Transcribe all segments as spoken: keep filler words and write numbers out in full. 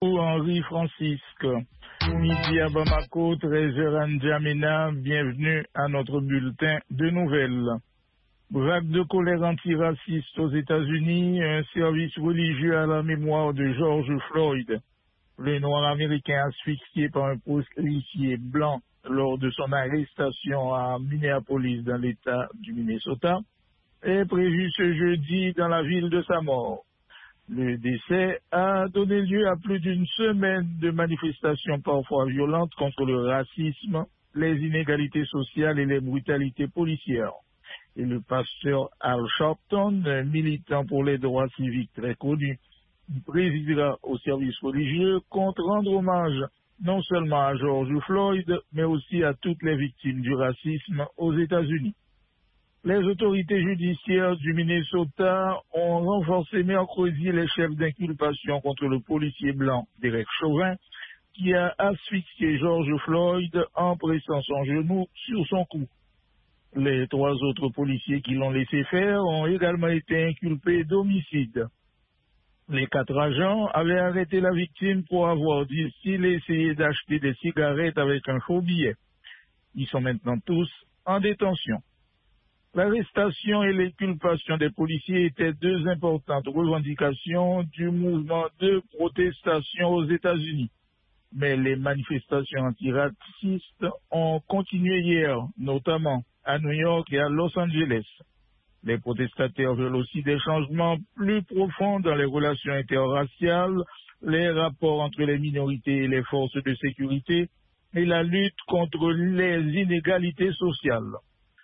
Henri Francisque. Midi à Bamako, treize heures à N'Djamena, bienvenue à notre bulletin de nouvelles. Vague de colère antiraciste aux États-Unis, un service religieux à la mémoire de George Floyd, le noir américain asphyxié par un policier blanc lors de son arrestation à Minneapolis dans l'État du Minnesota, est prévu ce jeudi dans la ville de sa mort. Le décès a donné lieu à plus d'une semaine de manifestations parfois violentes contre le racisme, les inégalités sociales et les brutalités policières. Et le pasteur Al Sharpton, un militant pour les droits civiques très connu, présidera au service religieux, compte rendre hommage non seulement à George Floyd, mais aussi à toutes les victimes du racisme aux États-Unis. Les autorités judiciaires du Minnesota ont renforcé mercredi les chefs d'inculpation contre le policier blanc Derek Chauvin, qui a asphyxié George Floyd en pressant son genou sur son cou. Les trois autres policiers qui l'ont laissé faire ont également été inculpés d'homicide. Les quatre agents avaient arrêté la victime pour avoir dit qu'il essayait d'acheter des cigarettes avec un faux billet. Ils sont maintenant tous en détention. L'arrestation et l'inculpation des policiers étaient deux importantes revendications du mouvement de protestation aux États-Unis. Mais les manifestations antiracistes ont continué hier, notamment à New York et à Los Angeles. Les protestataires veulent aussi des changements plus profonds dans les relations interraciales, les rapports entre les minorités et les forces de sécurité et la lutte contre les inégalités sociales.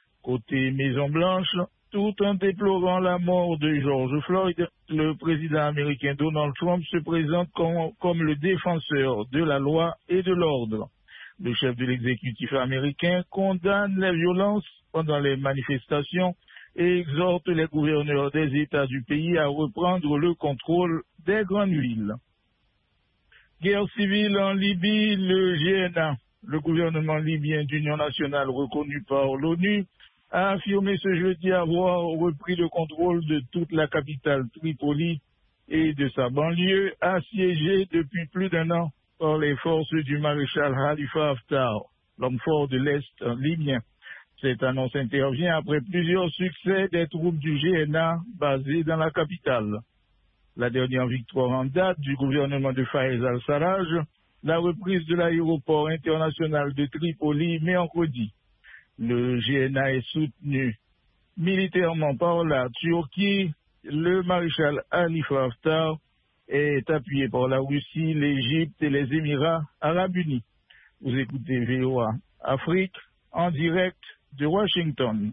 Côté Maison-Blanche, tout en déplorant la mort de George Floyd, le président américain Donald Trump se présente comme, comme le défenseur de la loi et de l'ordre. Le chef de l'exécutif américain condamne les violences pendant les manifestations et exhorte les gouverneurs des États du pays à reprendre le contrôle des grandes villes. Guerre civile en Libye, le G N A, le gouvernement libyen d'union nationale reconnu par l'ONU, a affirmé ce jeudi avoir repris le contrôle de toute la capitale Tripoli et de sa banlieue, assiégée depuis plus d'un an par les forces du maréchal Khalifa Haftar, l'homme fort de l'Est libyen. Cette annonce intervient après plusieurs succès des troupes du G N A basées dans la capitale. La dernière victoire en date du gouvernement de Fayez al-Sarraj, la reprise de l'aéroport international de Tripoli mercredi. Le G N A est soutenu militairement par la Turquie. Le maréchal Khalifa Haftar est appuyé par la Russie, l'Égypte et les Émirats arabes unis. Vous écoutez V O A Afrique en direct de Washington.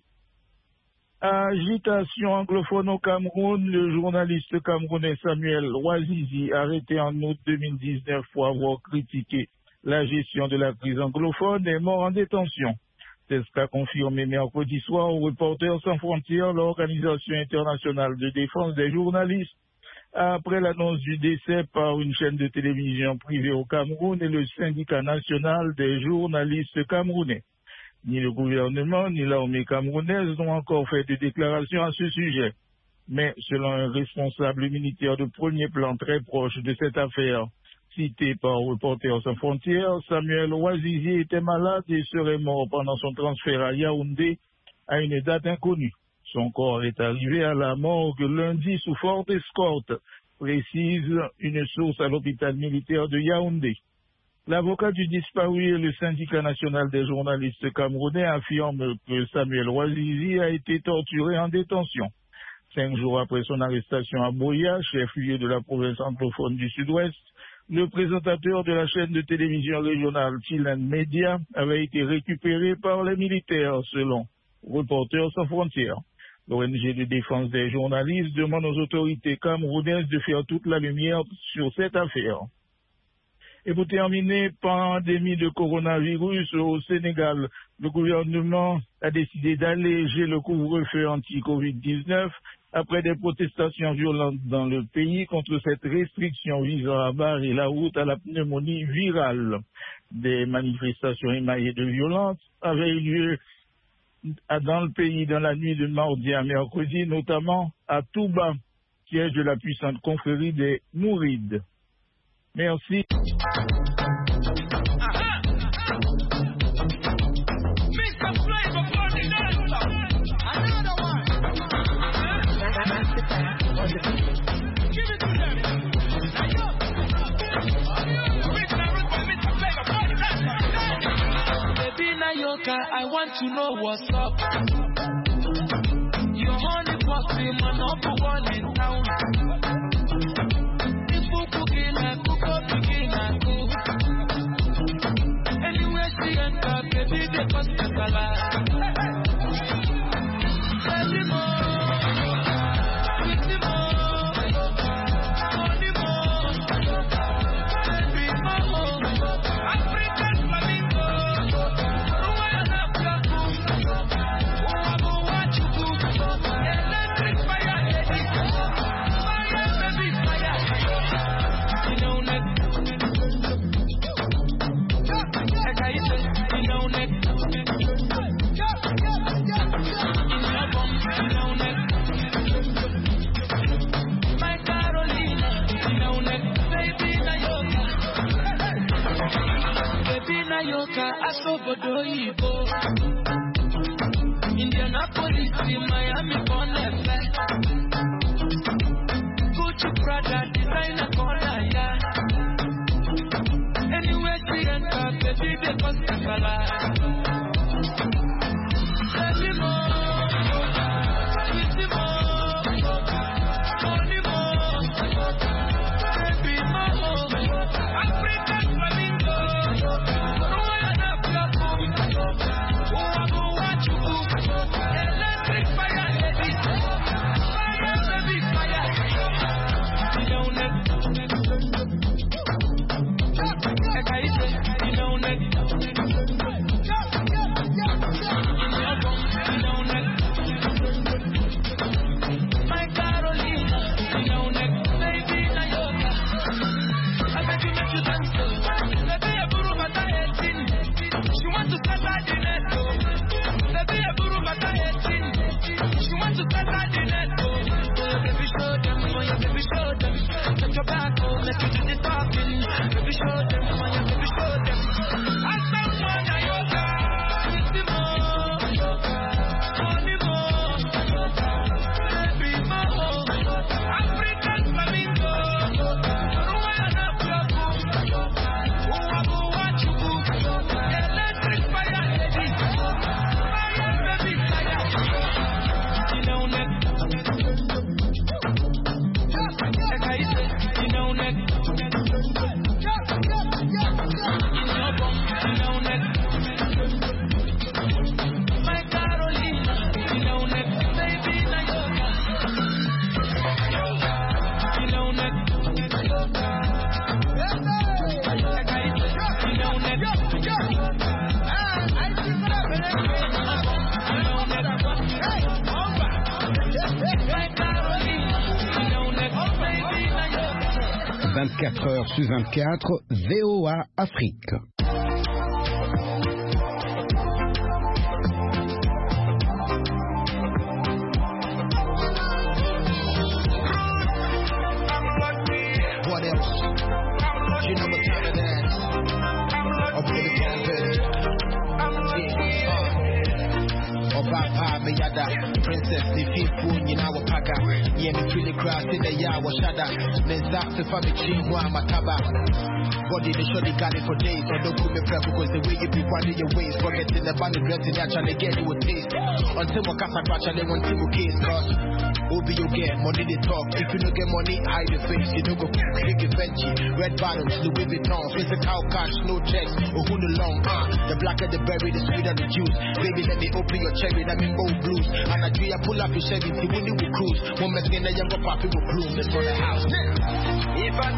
Agitation anglophone au Cameroun, le journaliste camerounais Samuel Ouazizi, arrêté en août deux mille dix-neuf pour avoir critiqué la gestion de la crise anglophone, est mort en détention. C'est ce qu'a confirmé mercredi soir au Reporters sans frontières l'Organisation internationale de défense des journalistes, après l'annonce du décès par une chaîne de télévision privée au Cameroun et le syndicat national des journalistes camerounais. Ni le gouvernement ni l'armée camerounaise n'ont encore fait de déclaration à ce sujet. Mais selon un responsable militaire de premier plan très proche de cette affaire, cité par Reporters sans frontières, Samuel Ouazizi était malade et serait mort pendant son transfert à Yaoundé à une date inconnue. Son corps est arrivé à la morgue lundi sous forte escorte, précise une source à l'hôpital militaire de Yaoundé. L'avocat du disparu et le syndicat national des journalistes camerounais affirment que Samuel Ouazizi a été torturé en détention. Cinq jours après son arrestation à Boya, chef-lieu de la province anglophone du Sud-Ouest, le présentateur de la chaîne de télévision régionale Chilean Media avait été récupéré par les militaires, selon Reporters sans frontières. L'O N G de défense des journalistes demande aux autorités camerounaises de faire toute la lumière sur cette affaire. Et pour terminer, pandémie de coronavirus au Sénégal, le gouvernement a décidé d'alléger le couvre-feu anti-covid dix-neuf après des protestations violentes dans le pays contre cette restriction visant à barrer la route à la pneumonie virale. Des manifestations émaillées de violence avaient eu lieu dans le pays dans la nuit de mardi à mercredi, notamment à Touba, siège de la puissante confrérie des Mourides. Merci. I want to know what's up. Your honey pot be my number one in town. If you cooking and cook up, cooking and cook. Anywhere she enter, baby, they cost the salad. Baby more, pretty more, honey more, baby more, African flamingo. Asobodoyibo Indianapolis, Miami, Bonnefe Gucci, Prada, designer, corner, yeah. Anywhere she enter, baby, they cost the salad. Baby more, pretty more, honey more, baby more, African flamingo. Electric fire, baby. Fire, baby, fire. You don't know. Like I said, you don't know. You don't know. My Carolina, you don't know. Baby, Nayoka. I bet you make you dance so. Baby, I buru mata eighteen. She wants to start at the net. Baby, I buru mata eighteen. She wants to start at the net. Oh, baby, show them. Oh, yeah, baby, show them. Take your back, oh, let you do the talking. Baby, show them. Oh, yeah, baby, show them. I said, one, I yoga. Pretty more. Honey more. Baby more. African flamingo. Rwanda club. Oh, I go watch you. Electric fire, baby. Fire, baby, fire. You know that. Like I said, you know that. You know that. My Carolina, you know that. Baby, Nayoka. You know that. Like I said, you know that. vingt-quatre heures sur vingt-quatre, V O A Afrique. What else? You know what time it is. Up in the campus. Yeah. Obapa Meyada. Princess, the people, you know what Paga. Yeah, me feel the grass in the Yawa Shada. Then that's the family Chingwa Mataba. Body the show they got it for days. So don't put me prep because the way you be winding your waist. Forgetting the band dressing, they're trying to get you a taste. Until my casa crash, they want to case. Cause Obi you get money they talk. If you don't get money, hide your face. You don't go big Fenty. Red bottoms, Louis Vuitton. Physical cash, no checks. Or who the long, uh. The blacker the berry, the sweeter the juice. Baby, let me open your cherry, let me bold blues. And I do ya pull up your Chevy, see when you will cruise. One man in the younger poppy will bloom. This for the house. If I